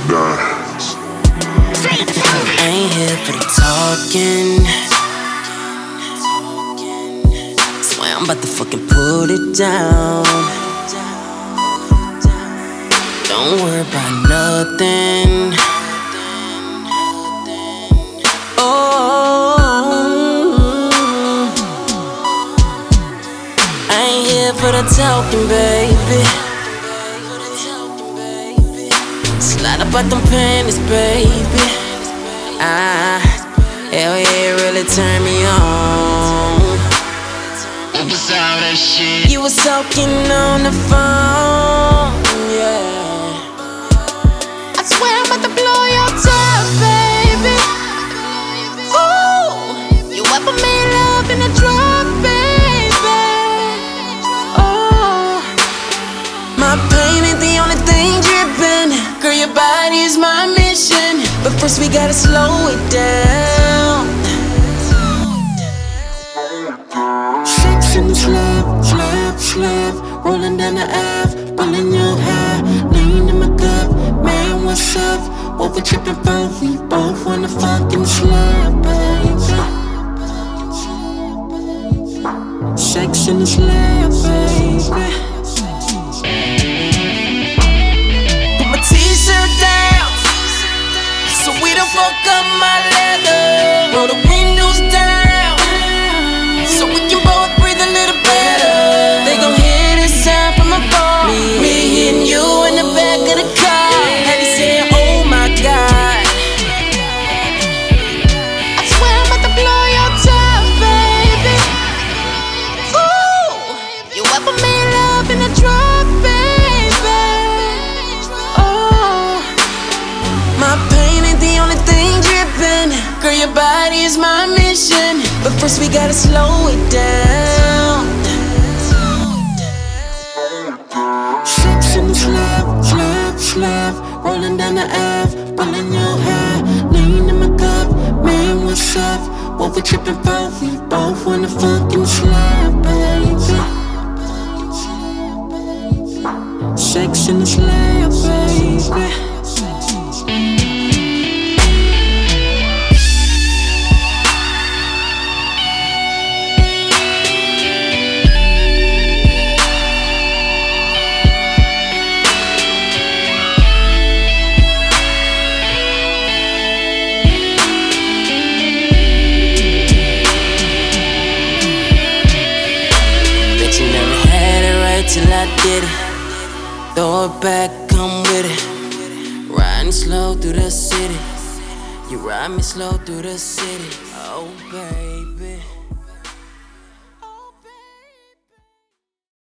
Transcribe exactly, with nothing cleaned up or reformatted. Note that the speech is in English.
dance. I ain't here for the talking. Swear I'm about to fucking put it down. Don't worry about nothing. Oh, I ain't here for the talking, baby. Slide up out them panties, baby. Ah, hell yeah, it really turned me on. What was all that shit? You was talking on the phone, yeah. I swear I'm about to blow your top, baby. Ooh, you ever made love in a drop, baby? Oh, my pain ain't the only thing dripping. Girl, your body's my mission, but first we gotta slow it down. Sex in the slab, slab, slab, rolling down the Ave, pulling your hair, lean in my cup. Man, what's up? What we tripping for? We both wanna fucking slab, baby. Sex in the slab, baby. Put my t-shirt down, so we don't fuck up my leather. Roll the windows down, so we can both breathe a little better. They gon' hear this sound from above. Me, me hitting you in the back of the car. Have you saying, oh my God? I swear I'm about to blow your top, baby. Ooh, you ever made love in a drop, baby? Oh, my pain ain't the only thing dripping. Girl, your body is my mission, but first we gotta slow it down. Sex in the slab, slab, slab, rolling down the Ave, pulling your hair, lean in my cup. Man, what's up? What we tripping for? We both wanna fucking slab, baby. Sex in the slab, baby. Till I did it, throw it back, come with it. Riding slow through the city, you ride me slow through the city. Oh baby.